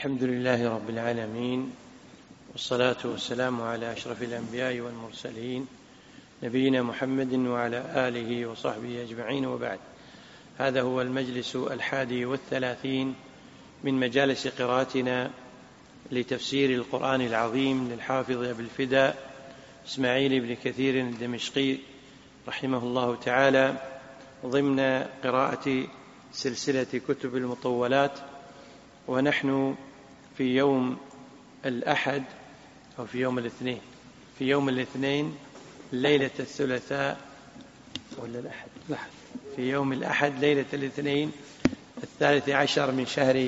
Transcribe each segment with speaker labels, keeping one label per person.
Speaker 1: الحمد لله رب العالمين، والصلاة والسلام على أشرف الأنبياء والمرسلين نبينا محمد وعلى آله وصحبه أجمعين، وبعد. هذا هو المجلس 31 من مجالس قراءتنا لتفسير القرآن العظيم للحافظ أبي الفداء إسماعيل بن كثير الدمشقي رحمه الله تعالى، ضمن قراءة سلسلة كتب المطولات. ونحن في يوم الأحد أو في يوم الاثنين ليلة الثلاثاء ولا الأحد؟ في يوم الأحد ليلة الاثنين 13 من شهر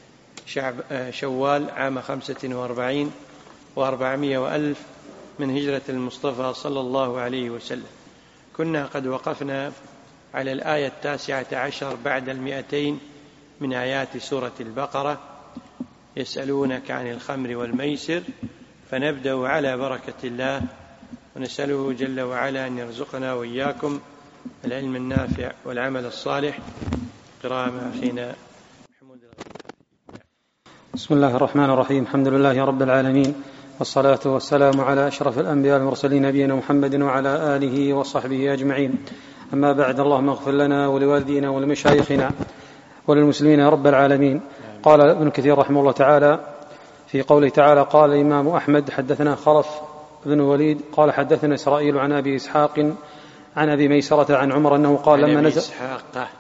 Speaker 1: شوال عام 45 و400 وألف من هجرة المصطفى صلى الله عليه وسلم. كنا قد وقفنا على الآية 19 بعد 200 من آيات سورة البقرة: يسألونك عن الخمر والميسر. فنبدأ على بركة الله، ونسأله جل وعلا أن يرزقنا وإياكم العلم النافع والعمل الصالح. قراءة مع أخينا محمود.
Speaker 2: بسم الله الرحمن الرحيم. الحمد لله رب العالمين، والصلاة والسلام على أشرف الأنبياء والمرسلين نبينا محمد وعلى آله وصحبه أجمعين. أما بعد، اللهم اغفر لنا ولوالدينا ولمشايخنا وللمسلمين يا رب العالمين. قال ابن كثير رحمه الله تعالى في قوله تعالى: قال الإمام أحمد حدثنا خلف بن وليد قال حدثنا إسرائيل عن أبي إسحاق عن أبي ميسرة عن عمر أنه قال لما نزل
Speaker 1: إسحاق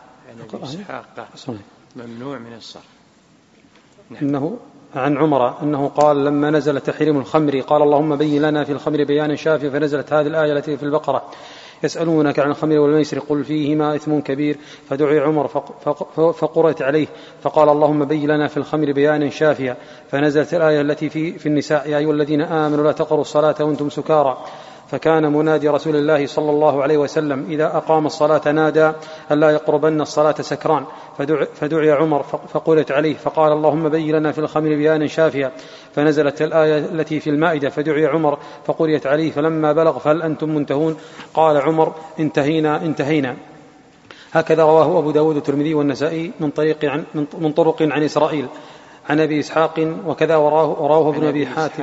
Speaker 1: ممنوع من الصرف.
Speaker 2: إنه عن عمر أنه قال لما نزل تحريم الخمر قال: اللهم بين لنا في الخمر بيانا شافيا. فنزلت هذه الآية التي في البقرة: يسألونك عن الخمر والميسر قل فيهما إثم كبير. فدعي عمر فقرأت عليه فقال: اللهم بين لنا في الخمر بيانا شافيا. فنزلت الآية التي في النساء: يا أيها الذين آمنوا لا تقربوا الصلاة وأنتم سكارى. فكان منادي رسول الله صلى الله عليه وسلم إذا أقام الصلاة نادى: ألا يقربن الصلاة سكران. فدعي عمر فقرأت عليه فقال: اللهم بين لنا في الخمر بيانا شافيا. فنزلت الآية التي في المائدة: فدعي عمر فقرأت عليه فلما بلغ فهل أنتم منتهون؟ قال عمر: انتهينا. هكذا رواه أبو داود والترمذي والنسائي من طرق عن إسرائيل عن أبي إسحاق، وكذا وراه ابن أبي حاتم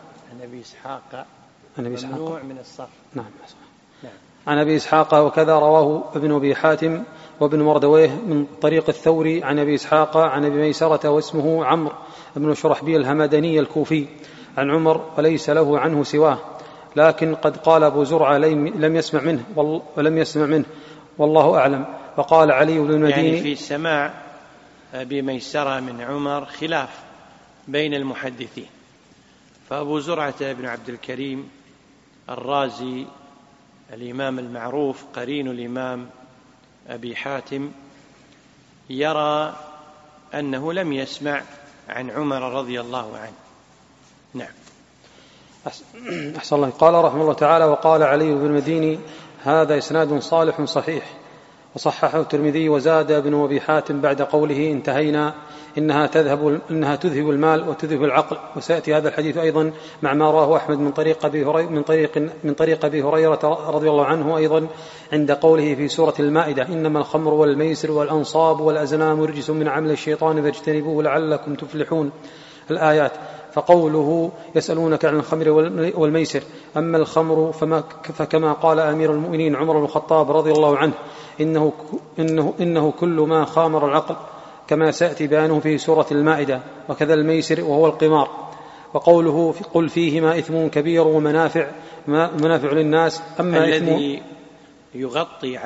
Speaker 1: ممنوع من الصرف.
Speaker 2: نعم. عن أبي إسحاق، وكذا رواه ابن أبي حاتم وابن مردويه من طريق الثوري عن أبي إسحاق عن أبي ميسرة واسمه عمرو بن شرحبيل الهمداني الكوفي عن عمر وليس له عنه سواه، لكن قد قال أبو زرعة لم يسمع منه والله أعلم. وقال علي بن المديني
Speaker 1: يعني في سماع أبي ميسرة من عمر خلاف بين المحدثين. فأبو زرعة بن عبد الكريم الرازي الإمام المعروف قرين الإمام أبي حاتم يرى أنه لم يسمع عن عمر رضي الله عنه. نعم.
Speaker 2: أحسن الله. قال رحمه الله تعالى: وقال علي بن المديني: هذا إسناد صالح صحيح. وصححه الترمذي. وزاد ابن أبي حاتم بعد قوله انتهينا: إنها تذهب المال وتذهب العقل. وسيأتي هذا الحديث أيضا مع ما رواه أحمد من طريق أبي هريرة رضي الله عنه أيضا عند قوله في سورة المائدة: إنما الخمر والميسر والأنصاب والأزلام رجس من عمل الشيطان فاجتنبوه لعلكم تفلحون، الآيات. فقوله: يسألونك عن الخمر والميسر. أما الخمر فكما قال أمير المؤمنين عمر بن الخطاب رضي الله عنه: إنه كل ما خامر العقل، كما سيأتي بيانه في سورة المائدة. وكذا الميسر وهو القمار. وقوله: قل فيهما إثم كبير ومنافع للناس. أما
Speaker 1: الذي يغطي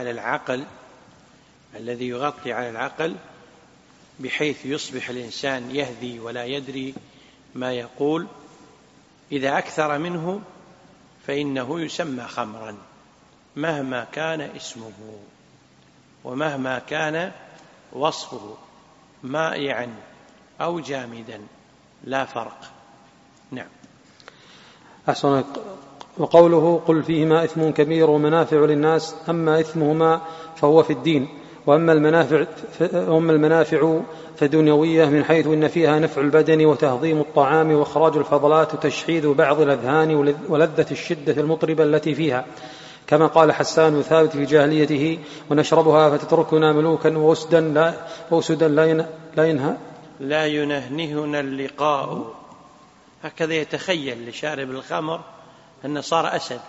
Speaker 1: على العقل بحيث يصبح الإنسان يهذي ولا يدري ما يقول، إذا أكثر منه فإنه يسمى خمرا مهما كان اسمه ومهما كان وصفه، مائعا أو جامدا لا فرق. نعم.
Speaker 2: أحسن. وقوله: قل فيهما إثم كبير ومنافع للناس. أما إثمهما فهو في الدين، وأما المنافع فدنيوية، من حيث إن فيها نفع البدن وتهضيم الطعام وإخراج الفضلات وتشحيذ بعض الأذهان ولذة الشدة المطربة التي فيها، كما قال حسان ثابت في جاهليته: ونشربها فتتركنا ملوكا وأسدا لا ينهى
Speaker 1: لا ينهنهنا اللقاء. هكذا يتخيل لشارب الخمر أن صار أسد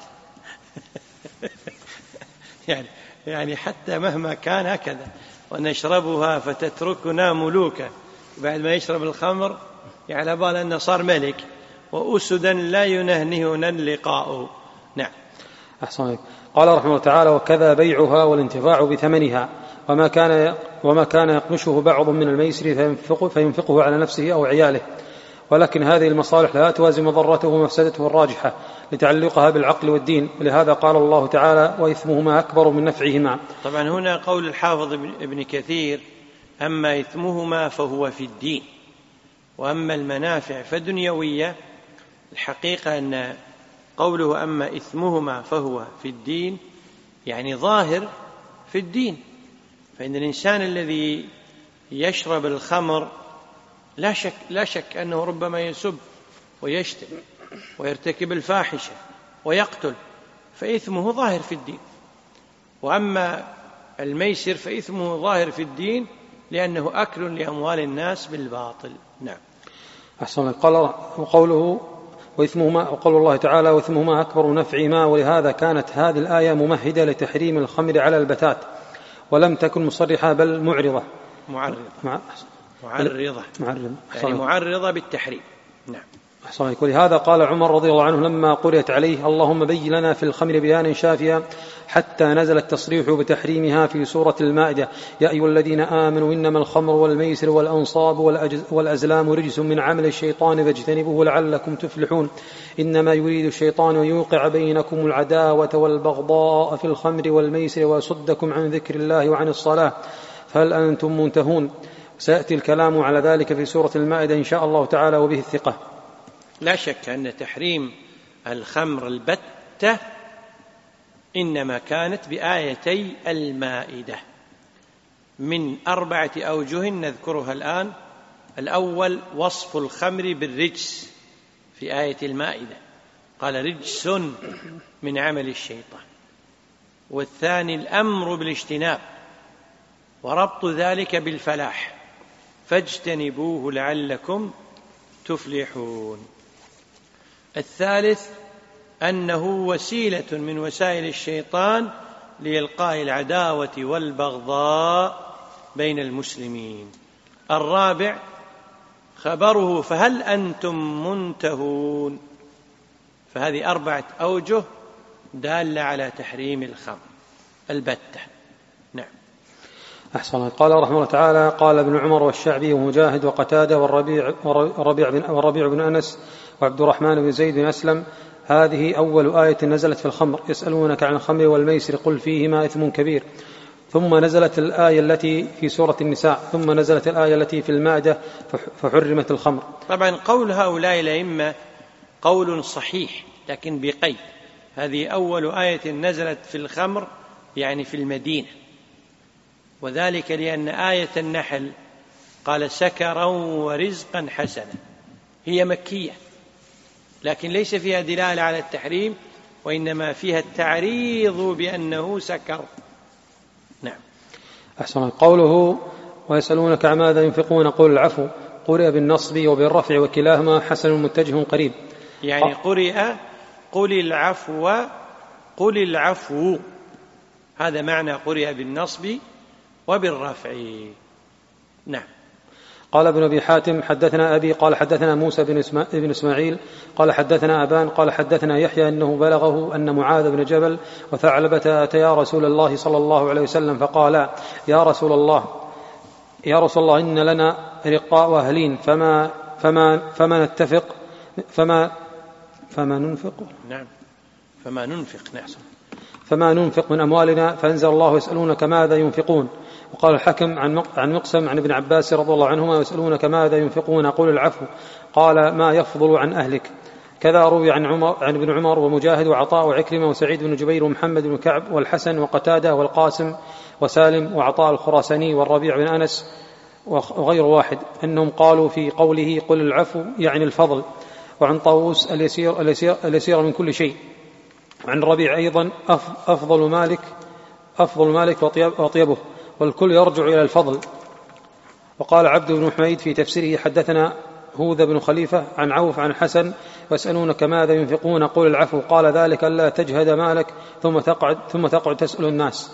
Speaker 1: يعني حتى مهما كان هكذا، ونشربها فتتركنا ملوكا. بعد ما يشرب الخمر على بال أنه صار ملك. وأسدا لا ينهنهنا اللقاء. نعم.
Speaker 2: أحسن. قال رحمه الله تعالى: وكذا بيعها والانتفاع بثمنها، وما كان يقمشه بعض من الميسر فينفقه على نفسه أو عياله، ولكن هذه المصالح لا توازي مضرته ومفسدته الراجحة لتعلقها بالعقل والدين، ولهذا قال الله تعالى: وإثمهما أكبر من نفعهما.
Speaker 1: طبعا هنا قول الحافظ ابن كثير: أما إثمهما فهو في الدين، وأما المنافع فدنيوية. الحقيقة أن قوله أما إثمهما فهو في الدين يعني ظاهر في الدين. فإن الإنسان الذي يشرب الخمر لا شك أنه ربما يسب ويشتم ويرتكب الفاحشة ويقتل، فإثمه ظاهر في الدين. وأما الميسر فإثمه ظاهر في الدين لأنه أكل لأموال الناس بالباطل. نعم.
Speaker 2: أحسن. قال وقوله وإثمهما، وقول الله تعالى: وإثمهما أكبر من نفعهما. ولهذا كانت هذه الآية ممهدة لتحريم الخمر على البتات، ولم تكن مصرحة بل معرضة
Speaker 1: يعني معرضة بالتحريم. نعم.
Speaker 2: أحسن. ولهذا قال عمر رضي الله عنه لما قرئت عليه: اللهم بين لنا في الخمر بيانا شافيا، حتى نزل التصريح بتحريمها في سورة المائدة: يا أيها الذين آمنوا إنما الخمر والميسر والأنصاب والأزلام رجس من عمل الشيطان فاجتنبوه لعلكم تفلحون. إنما يريد الشيطان أن يوقع بينكم العداوة والبغضاء في الخمر والميسر ويصدكم عن ذكر الله وعن الصلاة، فهل أنتم منتهون؟ سيأتي الكلام على ذلك في سورة المائدة إن شاء الله تعالى وبه الثقة.
Speaker 1: لا شك أن تحريم الخمر البتة إنما كانت بآيتي المائدة من 4 أوجه نذكرها الآن. الأول وصف الخمر بالرجس في آية المائدة، قال: رجس من عمل الشيطان. والثاني الأمر بالاجتناب وربط ذلك بالفلاح، فاجتنبوه لعلكم تفلحون. الثالث أنه وسيلة من وسائل الشيطان لإلقاء العداوة والبغضاء بين المسلمين. الرابع خبره: فهل أنتم منتهون؟ فهذه 4 أوجه دالة على تحريم الخمر البتة. نعم.
Speaker 2: أحسن. قال رحمه الله تعالى: قال ابن عمر والشعبي ومجاهد وقتادة والربيع بن أنس وعبد الرحمن بن زيد بن أسلم: هذه أول آية نزلت في الخمر. يسألونك عن الخمر والميسر قل فيهما إثم كبير. ثم نزلت الآية التي في سورة النساء، ثم نزلت الآية التي في المائدة فحرمت الخمر.
Speaker 1: طبعا قول هؤلاء الأئمة قول صحيح لكن بقيد: هذه أول آية نزلت في الخمر يعني في المدينة، وذلك لأن آية النحل قال: سكرا ورزقا حسنا، هي مكية لكن ليس فيها دلالة على التحريم، وإنما فيها التعريض بأنه سكر. نعم.
Speaker 2: أحسن. قوله ويسألونك عن ماذا ينفقون قل العفو، قرئ بالنصب وبالرفع وكلاهما حسن متجه قريب.
Speaker 1: يعني قرئ قل العفو قل العفو، هذا معنى قرئ بالنصب وبالرفع. نعم.
Speaker 2: قال ابن أبي حاتم: حدثنا أبي قال حدثنا موسى بن إسماعيل قال حدثنا أبان قال حدثنا يحيى أنه بلغه أن معاذ بن جبل وثعلبة أتيا رسول الله صلى الله عليه وسلم فقالا: يا رسول الله إن لنا رقاء وأهلين فما ننفق.
Speaker 1: نعم. فما
Speaker 2: ننفق من أموالنا. فأنزل الله: يسألونك ماذا ينفقون. وقال الحكم عن مقسم عن ابن عباس رضي الله عنهما: يسألونك ماذا ينفقون قل العفو، قال: ما يفضل عن أهلك. كذا روي عن ابن عمر ومجاهد وعطاء وعكرمة وسعيد بن جبير ومحمد بن كعب والحسن وقتادة والقاسم وسالم وعطاء الخراساني والربيع بن أنس وغير واحد أنهم قالوا في قوله قل العفو يعني الفضل. وعن طاووس اليسير من كل شيء. وعن الربيع أيضا أفضل مالك وأطيبه، والكل يرجع إلى الفضل. وقال عبد بن حميد في تفسيره حدثنا هوذا بن خليفة عن عوف عن حسن ويسألونك ماذا ينفقون قل العفو قال ذلك ألا تجهد مالك ثم تقعد تسأل الناس.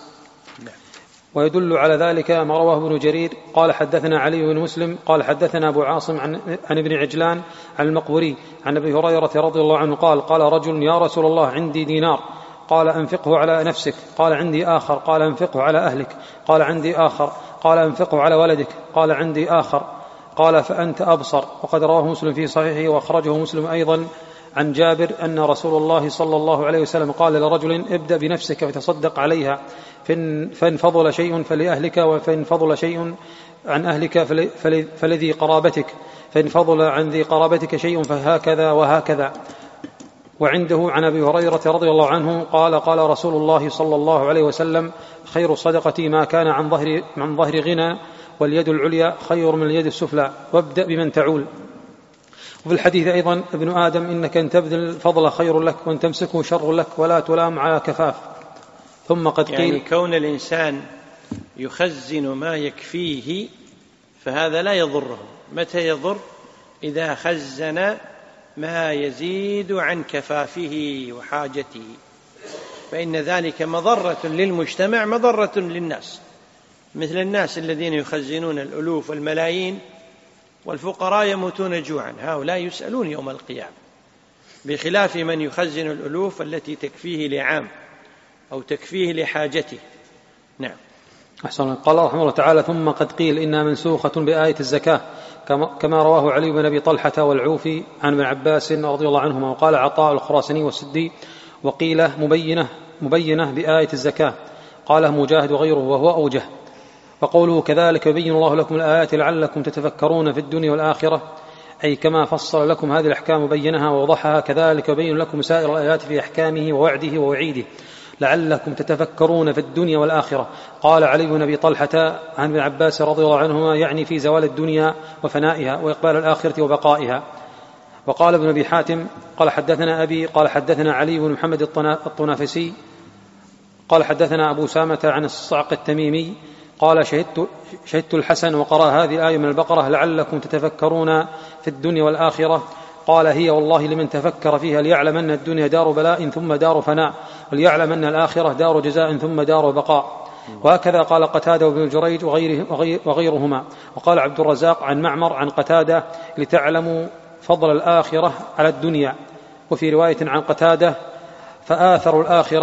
Speaker 2: ويدل على ذلك ما رواه ابن جرير قال حدثنا علي بن مسلم قال حدثنا أبو عاصم عن ابن عجلان عن المقبوري عن أبي هريرة رضي الله عنه قال رجل يا رسول الله عندي دينار قال أنفقه على نفسك قال عندي آخر قال أنفقه على أهلك قال عندي آخر قال أنفقه على ولدك قال عندي آخر قال فأنت أبصر. وقد رواه مسلم في صحيحه وأخرجه مسلم أيضا عن جابر أن رسول الله صلى الله عليه وسلم قال لرجل ابدأ بنفسك فتصدق عليها فإن فضل شيء فلأهلك وفإن فضل شيء عن أهلك فلذي قرابتك فإن فضل عن ذي قرابتك شيء فهكذا وهكذا. وعنده عن أبي هريرة رضي الله عنه قال رسول الله صلى الله عليه وسلم خير الصدقة ما كان عن ظهر غنى واليد العليا خير من اليد السفلى وابدأ بمن تعول. وفي الحديث أيضا ابن آدم إنك أن تبذل الفضل خير لك وأن تمسكه شر لك ولا تلام على كفاف. ثم قد قيل
Speaker 1: يعني كون الإنسان يخزن ما يكفيه فهذا لا يضره. متى يضر؟ إذا خزن ما يزيد عن كفافه وحاجته، فإن ذلك مضرة للمجتمع مضرة للناس، مثل الناس الذين يخزنون الألوف والملايين والفقراء يموتون جوعا، هؤلاء يسألون يوم القيامة، بخلاف من يخزن الألوف التي تكفيه لعام أو تكفيه لحاجته. نعم.
Speaker 2: أحسن. قال رحمه الله تعالى ثم قد قيل إنها منسوخة بآية الزكاة كما رواه علي بن أبي طلحة والعوفي عن ابن عباس رضي الله عنهما. وقال عطاء الخراساني والسدي وقيل مبينة بآية الزكاة قاله مجاهد وغيره وهو أوجه. وقوله كذلك يبين الله لكم الآيات لعلكم تتفكرون في الدنيا والآخرة أي كما فصل لكم هذه الأحكام وبينها ووضحها كذلك يبين لكم سائر الآيات في أحكامه ووعده ووعيده لعلكم تتفكرون في الدنيا والآخرة. قال علي بن أبي طلحة عن ابن عباس رضي الله عنهما يعني في زوال الدنيا وفنائها وإقبال الآخرة وبقائها. وقال ابن أبي حاتم قال حدثنا أبي قال حدثنا علي بن محمد الطنافسي قال حدثنا أبو سامة عن الصعق التميمي قال شهدت الحسن وقرأ هذه الآية من البقرة لعلكم تتفكرون في الدنيا والآخرة. قال هي والله لمن تفكر فيها ليعلم أن الدنيا دار بلاء ثم دار فناء وليعلم أن الآخرة دار جزاء ثم دار بقاء. وهكذا قال قتادة وابن جريج وغيرهما. وقال عبد الرزاق عن معمر عن قتادة لتعلموا فضل الآخرة على الدنيا. وفي رواية عن قتادة فآثروا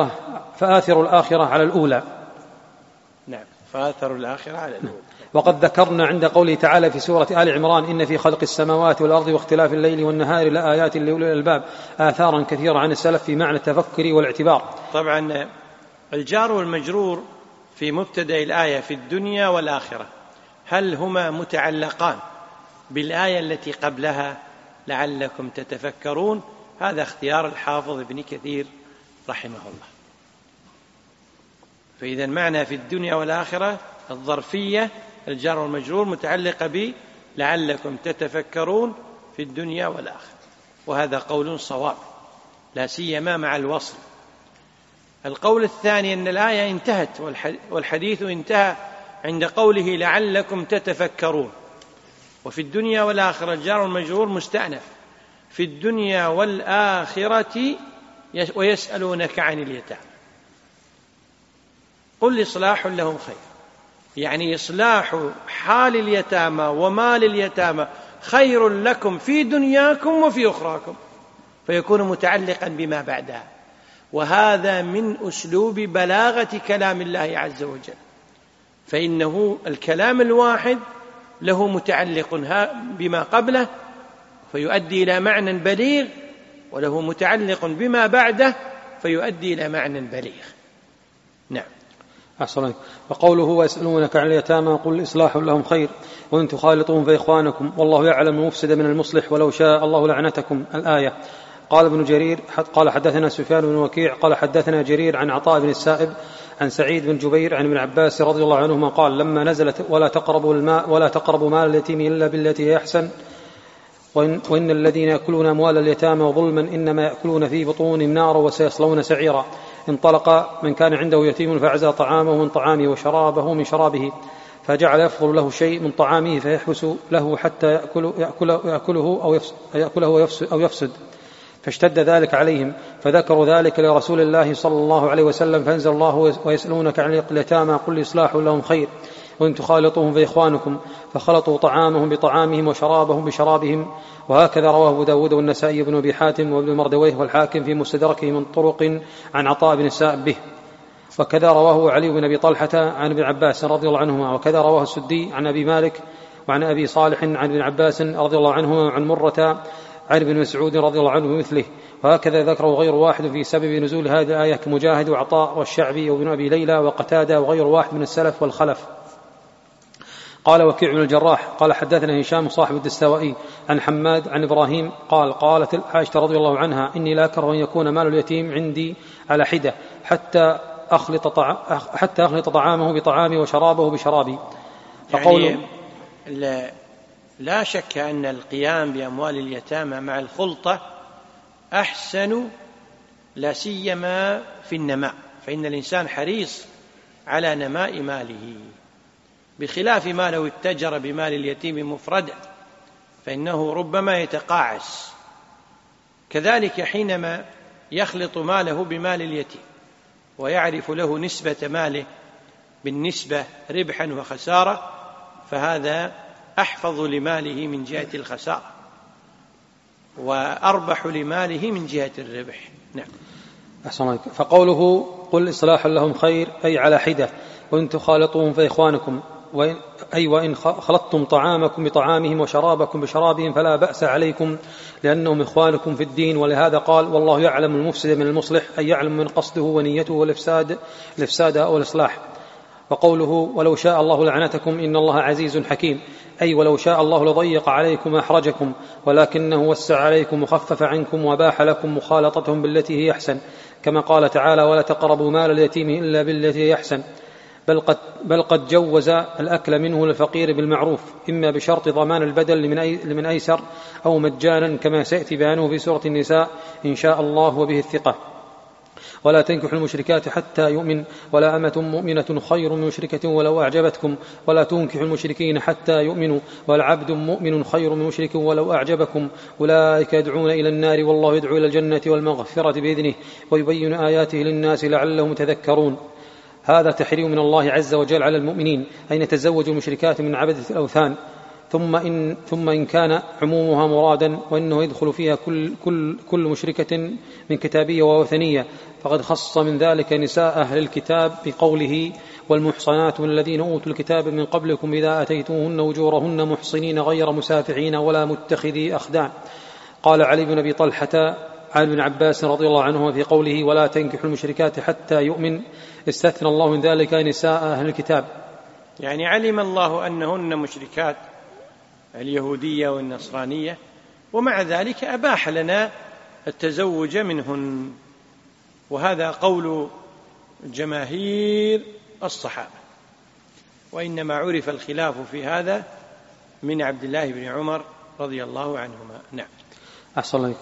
Speaker 2: الآخرة على الأولى.
Speaker 1: نعم، فآثروا الآخرة على الأولى.
Speaker 2: وقد ذكرنا عند قوله تعالى في سورة آل عمران إن في خلق السماوات والأرض واختلاف الليل والنهار لآيات لأولي الألباب آثارا كثيرة عن السلف في معنى التفكر والاعتبار.
Speaker 1: طبعا الجار والمجرور في مبتدأ الآية في الدنيا والآخرة هل هما متعلقان بالآية التي قبلها لعلكم تتفكرون؟ هذا اختيار الحافظ ابن كثير رحمه الله. فإذا معنى في الدنيا والآخرة الظرفية الجار والمجرور متعلقة ب لعلكم تتفكرون في الدنيا والآخرة، وهذا قول صواب لا سيما مع الوصل. القول الثاني أن الآية انتهت والحديث انتهى عند قوله لعلكم تتفكرون، وفي الدنيا والآخرة الجار والمجرور مستأنف في الدنيا والآخرة ويسألونك عن اليتامى قل إصلاح لهم خير، يعني إصلاح حال اليتامى ومال اليتامى خير لكم في دنياكم وفي أخراكم، فيكون متعلقا بما بعدها. وهذا من أسلوب بلاغة كلام الله عز وجل، فإنه الكلام الواحد له متعلق بما قبله فيؤدي إلى معنى بليغ، وله متعلق بما بعده فيؤدي إلى معنى بليغ. نعم.
Speaker 2: أحسن. وقوله ويسألونك عن اليتامى قل إصلاح لهم خير وإن تخالطوهم فإخوانكم والله يعلم المفسد من المصلح ولو شاء الله لعنتكم الآية. قال ابن جرير قال حدثنا سفيان بن وكيع قال حدثنا جرير عن عطاء بن السائب عن سعيد بن جبير عن ابن عباس رضي الله عنهما قال لما نزلت ولا تقربوا مال اليتيم إلا بالتي هي أحسن وإن الذين يأكلون أموال اليتامى ظلما إنما يأكلون في بطونهم نارا وسيصلون سعيرا. انطلق من كان عنده يتيم فأعزى طعامه من طعامه وشرابه من شرابه فجعل يفضل له شيء من طعامه فيحبس له حتى يأكله أو يفسد، فاشتد ذلك عليهم، فذكروا ذلك لرسول الله صلى الله عليه وسلم، فأنزل الله: ويسألونك عن اليتامى قل إصلاح لهم خير وإن تخالطوهم فإخوانكم، فخلطوا طعامهم بطعامهم وشرابهم بشرابهم. وهكذا رواه أبو داود والنسائي بن أبي حاتم وابن مردويه والحاكم في مستدركه من طرق عن عطاء بن السائب به. وكذا رواه علي بن أبي طلحة عن ابن عباس رضي الله عنهما. وكذا رواه السدي عن أبي مالك وعن أبي صالح عن ابن عباس رضي الله عنهما وعن مرة عن ابن مسعود رضي الله عنه بمثله. وهكذا ذكره غير واحد في سبب نزول هذه الآية كمجاهد وعطاء والشعبي وابن أبي ليلى وقتادة وغير واحد من السلف والخلف. قال وكيع بن الجراح قال حدثنا هشام صاحب الدستوائي عن حماد عن إبراهيم قالت عائشة رضي الله عنها: إني لا أكره أن يكون مال اليتيم عندي على حدة حتى أخلط طعامه بطعامي وشرابه بشرابي.
Speaker 1: يعني لا شك أن القيام بأموال اليتامى مع الخلطة أحسن، لا سيما في النماء، فإن الإنسان حريص على نماء ماله، بخلاف ما لو اتجر بمال اليتيم مفردا فإنه ربما يتقاعس. كذلك حينما يخلط ماله بمال اليتيم ويعرف له نسبة ماله بالنسبة ربحا وخسارة، فهذا أحفظ لماله من جهة الخسارة وأربح لماله من جهة الربح. نعم.
Speaker 2: أحسن. فقوله قل إصلاح لهم خير أي على حدة، وإن تخالطوهم فإخوانكم، وإن خلطتم طعامكم بطعامهم وشرابكم بشرابهم فلا بأس عليكم لأنهم إخوانكم في الدين. ولهذا قال والله يعلم المفسد من المصلح، أي يعلم من قصده ونيته والإفساد أو الإصلاح. وقوله ولو شاء الله لعنتكم إن الله عزيز حكيم، أي ولو شاء الله لضيق عليكم وأحرجكم، ولكنه وسع عليكم وخفف عنكم وباح لكم مخالطتهم بالتي هي أحسن، كما قال تعالى ولا تقربوا مال اليتيم إلا بالتي هي أحسن. بل قد جوز الأكل منه للفقير بالمعروف، إما بشرط ضمان البدل لمن أيسر أو مجانا، كما سيأتي بيانه في سورة النساء إن شاء الله وبه الثقة. ولا تنكحوا المشركات حتى يؤمن، ولا أمة مؤمنة خير من مشركة ولو أعجبتكم، ولا تنكحوا المشركين حتى يؤمنوا، والعبد مؤمن خير من مشرك ولو أعجبكم، أولئك يدعون إلى النار والله يدعو إلى الجنة والمغفرة بإذنه ويبين آياته للناس لعلهم يتذكرون. هذا تحريم من الله عز وجل على المؤمنين أن يتزوجوا المشركات من عبدة الأوثان، ثم إن كان عمومها مرادا وإنه يدخل فيها كل مشركة من كتابية ووثنية، فقد خص من ذلك نساء أهل الكتاب بقوله والمحصنات من الذين أوتوا الكتاب من قبلكم إذا أتيتوهن أجورهن محصنين غير مسافحين ولا متخذي أخدان. قال علي بن أبي طلحة عن ابن عباس رضي الله عنه في قوله ولا تنكحوا المشركات حتى يؤمن استثنى الله من ذلك نساء أهل الكتاب،
Speaker 1: يعني علم الله أنهن مشركات اليهودية والنصرانية، ومع ذلك أباح لنا التزوج منهن، وهذا قول جماهير الصحابة، وإنما عرف الخلاف في هذا من عبد الله بن عمر رضي الله عنهما. نعم.
Speaker 2: أحسن الله.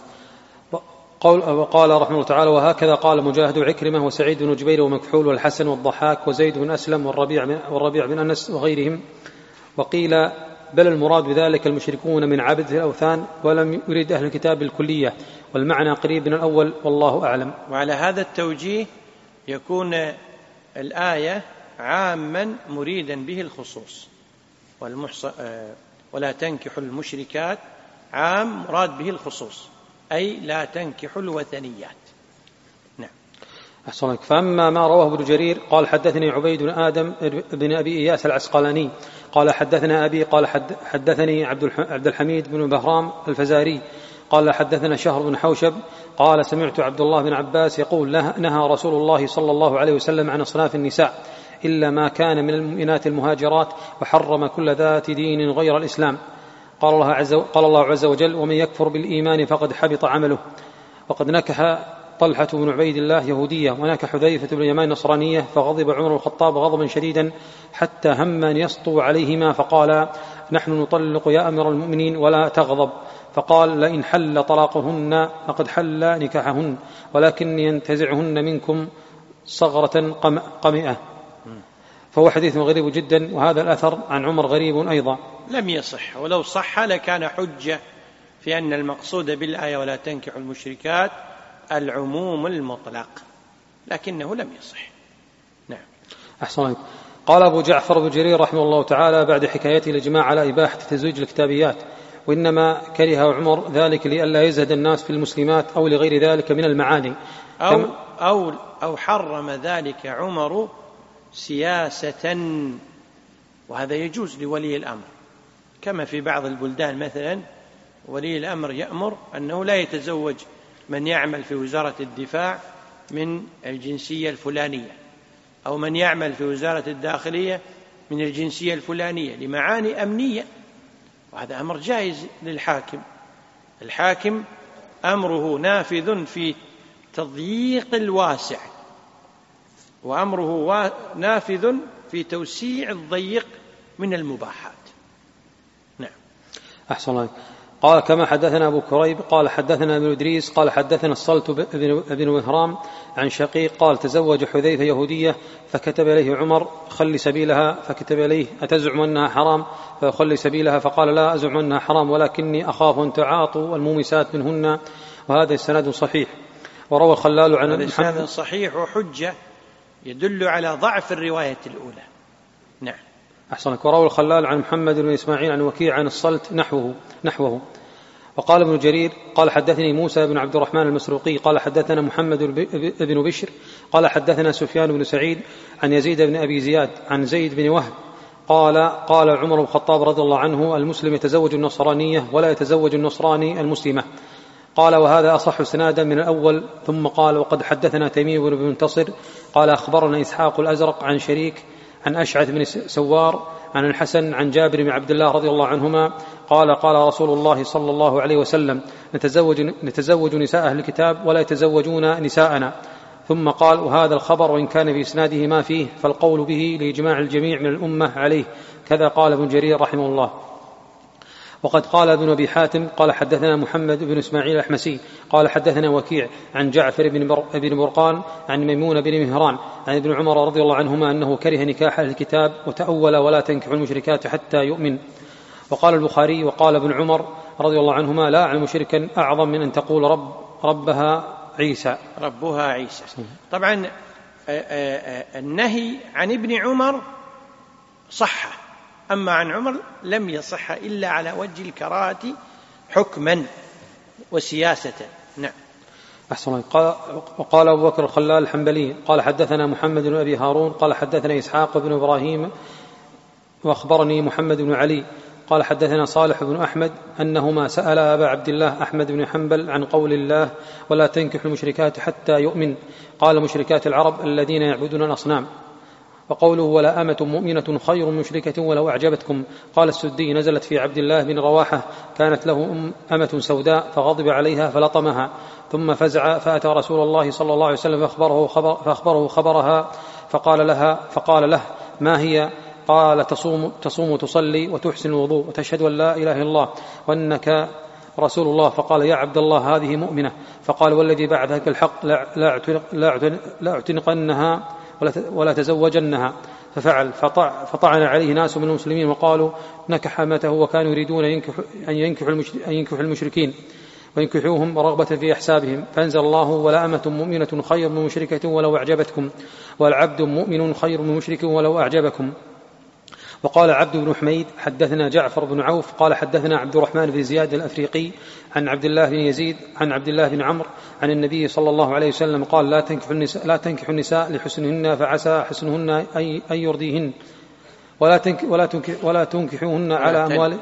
Speaker 2: وقال رحمه الله تعالى وهكذا قال مجاهد وعكرمة وسعيد بن جبير ومكحول والحسن والضحاك وزيد بن أسلم والربيع بن أنس وغيرهم. وقيل بل المراد بذلك المشركون من عبدة الأوثان، ولم يرد أهل الكتاب الكلية، والمعنى قريب من الأول والله أعلم.
Speaker 1: وعلى هذا التوجيه يكون الآية عاما مريدا به الخصوص، ولا تنكحوا المشركات عام مراد به الخصوص، أي لا تنكحوا الوثنيات. نعم.
Speaker 2: أحسنك. فأما ما رواه ابن جرير قال حدثني عبيد بن آدم بن أبي إياس العسقلاني قال حدثنا أبي قال حدثني عبد الحميد بن بهرام الفزاري قال حدثنا شهر بن حوشب قال سمعت عبد الله بن عباس يقول نهى رسول الله صلى الله عليه وسلم عن أصناف النساء إلا ما كان من المؤمنات المهاجرات، وحرم كل ذات دين غير الإسلام. قال الله عز وجل ومن يكفر بالإيمان فقد حبط عمله. وقد نكح طلحة بن عبيد الله يهودية ونكح حذيفة بن اليمان نصرانية، فغضب عمر الخطاب غضبا شديدا حتى هم أن يسطو عليهما، فقال نحن نطلق يا أمير المؤمنين ولا تغضب. فقال لئن حل طلاقهن فقد حل نكاحهن، ولكن ينتزعهن منكم صغرة قمئة. فهو حديث غريب جدا. وهذا الأثر عن عمر غريب أيضا
Speaker 1: لم يصح، ولو صح لكان حجة في أن المقصود بالآية ولا تنكحوا المشركات العموم المطلق، لكنه لم يصح. نعم.
Speaker 2: أحسن. قال أبو جعفر بن جرير رحمه الله تعالى بعد حكايته الإجماع على إباحة تزويج الكتابيات: وإنما كره عمر ذلك لئلا يزهد الناس في المسلمات أو لغير ذلك من المعاني،
Speaker 1: أو حرم ذلك عمر سياسة، وهذا يجوز لولي الأمر، كما في بعض البلدان مثلا ولي الأمر يأمر أنه لا يتزوج من يعمل في وزارة الدفاع من الجنسية الفلانية، أو من يعمل في وزارة الداخلية من الجنسية الفلانية لمعاني أمنية، وهذا أمر جائز للحاكم. الحاكم أمره نافذ في تضييق الواسع، وأمره نافذ في توسيع الضيق من المباحات. نعم.
Speaker 2: أحسن الله. قال كما حدثنا أبو كريب قال حدثنا ابن إدريس قال حدثنا الصلت بن مهرام عن شقيق قال تزوج حذيفة يهودية فكتب إليه عمر خلي سبيلها، فكتب إليه أتزعم أنها حرام فخلي سبيلها، فقال لا أزعم أنها حرام ولكني أخاف أن تعاطوا المومسات منهن. وهذا السند صحيح. وروى الخلال عن
Speaker 1: هذا السند صحيح وحجة يدل على ضعف الرواية الأولى. نعم.
Speaker 2: أحسنك. وروى الخلال عن محمد بن إسماعيل عن وكيع عن الصلت نحوه. وقال ابن جرير قال حدثني موسى بن عبد الرحمن المسروقي قال حدثنا محمد بن بشر قال حدثنا سفيان بن سعيد عن يزيد بن أبي زياد عن زيد بن وهب قال عمر بن الخطاب رضي الله عنه المسلم يتزوج النصرانية ولا يتزوج النصراني المسلمة. قال وهذا أصح سنادا من الأول. ثم قال وقد حدثنا تيمية بن منتصر قال أخبرنا إسحاق الأزرق عن شريك عن أشعث بن سوار عن الحسن عن جابر بن عبد الله رضي الله عنهما قال قال رسول الله صلى الله عليه وسلم نتزوج نساء أهل الكتاب ولا يتزوجون نساءنا. ثم قال وهذا الخبر وإن كان في إسناده ما فيه فالقول به لإجماع الجميع من الأمة عليه. كذا قال ابن جرير رحمه الله. وقد قال ابن أبي حاتم قال حدثنا محمد بن إسماعيل الأحمسي قال حدثنا وكيع عن جعفر بن برقان عن ميمون بن مهران عن ابن عمر رضي الله عنهما أنه كره نكاح أهل الكتاب وتأول ولا تنكحوا المشركات حتى يؤمن. وقال البخاري وقال ابن عمر رضي الله عنهما لا أعلم شركا أعظم من أن تقول ربها عيسى.
Speaker 1: طبعا النهي عن ابن عمر صح، أما عن عمر لم يصح إلا على وجه الكراهة حكما وسياسة. نعم.
Speaker 2: أحسن. وقال أبو بكر الخلال الحنبلي قال حدثنا محمد بن أبي هارون قال حدثنا إسحاق بن إبراهيم وأخبرني محمد بن علي قال حدثنا صالح بن أحمد أنهما سأل أبا عبد الله أحمد بن حنبل عن قول الله ولا تنكحوا المشركات حتى يؤمن. قال مشركات العرب الذين يعبدون الأصنام. وقوله ولا أمة مؤمنة خير من مشركة ولو أعجبتكم. قال السدي نزلت في عبد الله بن رواحة كانت له أمة سوداء فغضب عليها فلطمها ثم فزع فأتى رسول الله صلى الله عليه وسلم فأخبره خبرها فقال له ما هي؟ قال تصوم وتصلي وتحسن الوضوء وتشهد أن لا إله إلا الله وأنك رسول الله. فقال يا عبد الله هذه مؤمنة. فقال والذي بعثك بالحق لا أعتنقنها ولا تزوجنها. ففعل فطعن عليه ناس من المسلمين وقالوا نكح أمته وكانوا يريدون أن ينكحوا المشركين وينكحوهم رغبة في أحسابهم. فأنزل الله ولا أمة مؤمنة خير من مشركة ولو أعجبتكم والعبد مؤمن خير من مشرك ولو أعجبكم. وقال عبد بن حميد حدثنا جعفر بن عوف قال حدثنا عبد الرحمن بن زياد الأفريقي عن عبد الله بن يزيد عن عبد الله بن عمرو عن النبي صلى الله عليه وسلم قال لا تنكحوا النساء لحسنهن فعسى حسنهن أن يرضيهن ولا تنكحوهن على أموال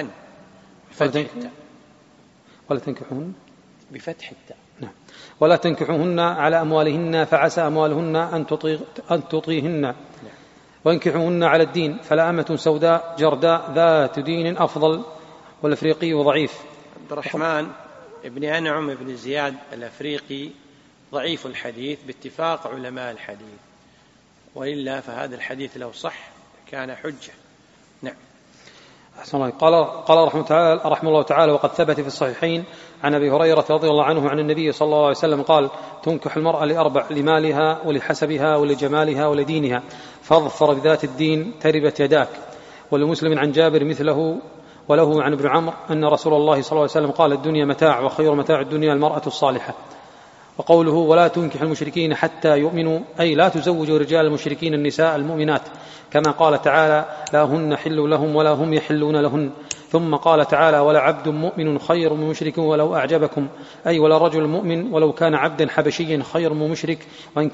Speaker 2: ولا تنكحوهن بفتح التاء. نعم. ولا تنكحوهن على أموالهن فعسى أموالهن أن تطيهن. وانكحوهن على الدين فلا أمة سوداء جرداء ذات دين أفضل. والأفريقي ضعيف.
Speaker 1: عبد الرحمن ابن أنعم ابن زياد الأفريقي ضعيف الحديث باتفاق علماء الحديث، وإلا فهذا الحديث لو صح كان حجة. نعم.
Speaker 2: أحسن الله. قال رحمه الله تعالى وقد ثبت في الصحيحين عن أبي هريرة رضي الله عنه عن النبي صلى الله عليه وسلم قال تنكح المرأة لأربع: لمالها ولحسبها ولجمالها ولدينها. فاظفر بذات الدين تربت يداك. ولمسلم عن جابر مثله وله عن ابن عمرو أن رسول الله صلى الله عليه وسلم قال: الدنيا متاع وخير متاع الدنيا المرأة الصالحة. وقوله: ولا تنكح المشركين حتى يؤمنوا، أي لا تزوجوا رجال المشركين النساء المؤمنات، كما قال تعالى: لا هن حل لهم ولا هم يحلون لهن. ثم قال تعالى: ولا عبد مؤمن خير من مشرك ولو أعجبكم، أي ولا رجل مؤمن ولو كان عبدا حبشيا خير من مشرك وإن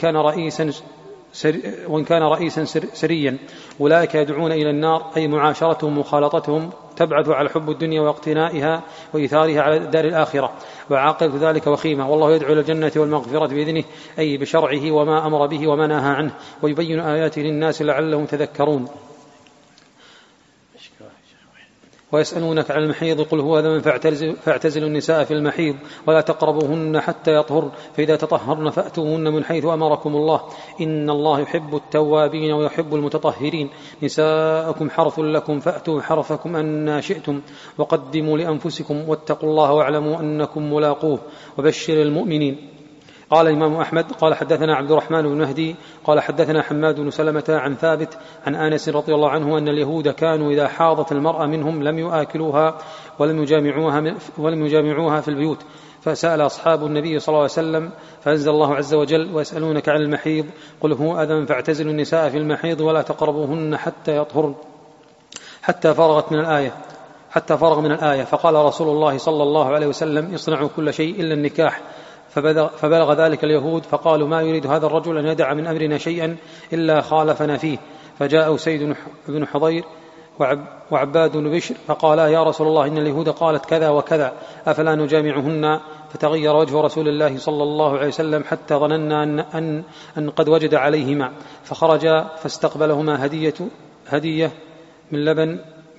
Speaker 2: كان رئيسا سريا. أولئك يدعون إلى النار، أي معاشرتهم ومخالطتهم تبعث على حب الدنيا واقتنائها وإيثارها على دار الآخرة، وعاقبة ذلك وخيمة. والله يدعو إلى الجنة والمغفرة بإذنه، أي بشرعه وما أمر به وما نهى عنه، ويبين آياته للناس لعلهم تذكرون. ويسألونك عن المحيض قل هو أذى فاعتزلوا النساء في المحيض ولا تقربوهن حتى يطهرن، فإذا تطهرن فأتوهن من حيث أمركم الله، إن الله يحب التوابين ويحب المتطهرين. نساءكم حرث لكم فأتوا حرثكم أن شئتم، وقدموا لأنفسكم واتقوا الله واعلموا أنكم ملاقوه، وبشر المؤمنين. قال الإمام أحمد قال حدثنا عبد الرحمن بن مهدي قال حدثنا حماد بن سلمة عن ثابت عن أنس رضي الله عنه أن اليهود كانوا إذا حاضت المرأة منهم لم يآكلوها ولم يجامعوها في البيوت، فسأل أصحاب النبي صلى الله عليه وسلم فأنزل الله عز وجل: ويسألونك عن المحيض قل هو أذى فاعتزلوا النساء في المحيض ولا تقربوهن حتى يطهرن، حتى فرغ من الآية. فقال رسول الله صلى الله عليه وسلم: اصنعوا كل شيء إلا النكاح. فبلغ ذلك اليهود فقالوا: ما يريد هذا الرجل أن يدع من أمرنا شيئا إلا خالفنا فيه. فجاء أسيد بن حضير وعباد بن بشر فقالا: يا رسول الله إن اليهود قالت كذا وكذا أفلا نجامعهن؟ فتغير وجه رسول الله صلى الله عليه وسلم حتى ظننا أن قد وجد عليهما، فخرجا فاستقبلهما هدية من لبن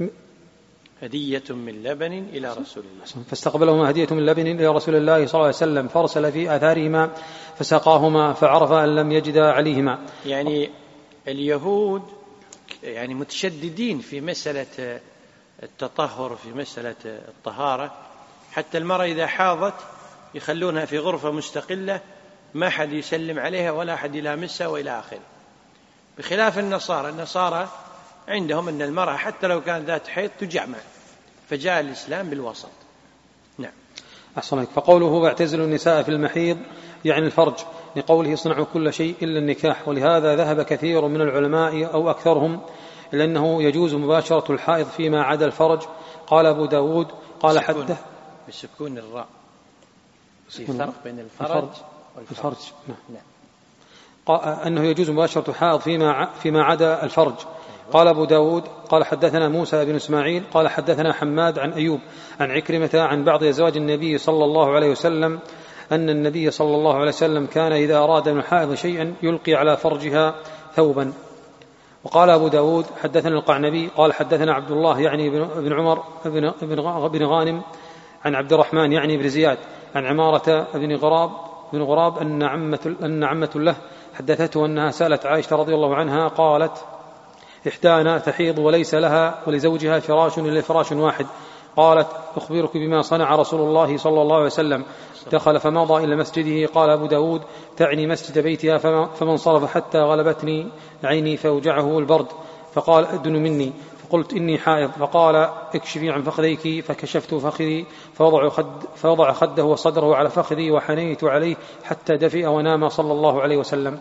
Speaker 1: إلى رسول الله،
Speaker 2: فاستقبلهما هدية من لبن إلى رسول الله صلى الله عليه وسلم، فارسل في آثارهما فسقاهما، فعرف أن لم يجدا عليهما.
Speaker 1: يعني اليهود متشددين في مسألة التطهر، في مسألة الطهارة، حتى المرأة إذا حاضت يخلونها في غرفة مستقلة، ما حد يسلم عليها ولا حد يلامسها وإلى آخره، بخلاف النصارى عندهم أن المرأة حتى لو كانت ذات حيض تجامع، فجاء الإسلام بالوسط. نعم.
Speaker 2: أحسنك. فقوله: واعتزلوا النساء في المحيض يعني الفرج، لقوله: اصنعوا كل شيء إلا النكاح. ولهذا ذهب كثير من العلماء أو أكثرهم إلى أنه يجوز مباشرة الحائض فيما عدا الفرج. قال أبو داود قال حده
Speaker 1: بسكون الراء، في فرق بين الفرج والفرج.
Speaker 2: نعم. أنه يجوز مباشرة الحائض فيما عدا الفرج. قال أبو داود قال حدثنا موسى بن إسماعيل قال حدثنا حماد عن أيوب عن عكرمة عن بعض أزواج النبي صلى الله عليه وسلم أن النبي صلى الله عليه وسلم كان إذا أراد من الحائض شيئا يلقي على فرجها ثوبا. وقال أبو داود حدثنا القعنبي قال حدثنا عبد الله يعني بن عمر بن غانم عن عبد الرحمن يعني بن زياد عن عمارة بن غراب أن عمة له حدثته أنها سألت عائشة رضي الله عنها قالت: إحدانا تحيض وليس لها ولزوجها فراش إلا فراش واحد. قالت: أخبرك بما صنع رسول الله صلى الله عليه وسلم. دخل فمضى إلى مسجده. قال أبو داود: تعني مسجد بيتها. فمن صرف حتى غلبتني عيني فوجعه البرد، فقال: أدن مني. فقلت: إني حائض. فقال: اكشفي عن فخذيك. فكشفت فخذي فوضع خده وصدره على فخذي وحنيت عليه حتى دفئ ونام صلى الله عليه وسلم.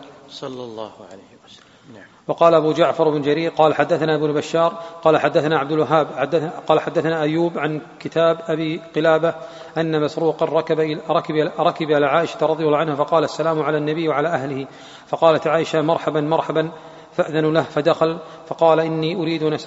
Speaker 1: نعم.
Speaker 2: وقال أبو جعفر بن جرير قال حدثنا ابن بشار قال حدثنا عبد الوهاب قال حدثنا أيوب عن كتاب أبي قلابة أن مسروقا ركب على عائشة رضي الله عنها فقال: السلام على النبي وعلى أهله. فقالت عائشة: مرحبا مرحبا، فأذن له فدخل. فقال: إني أريد أن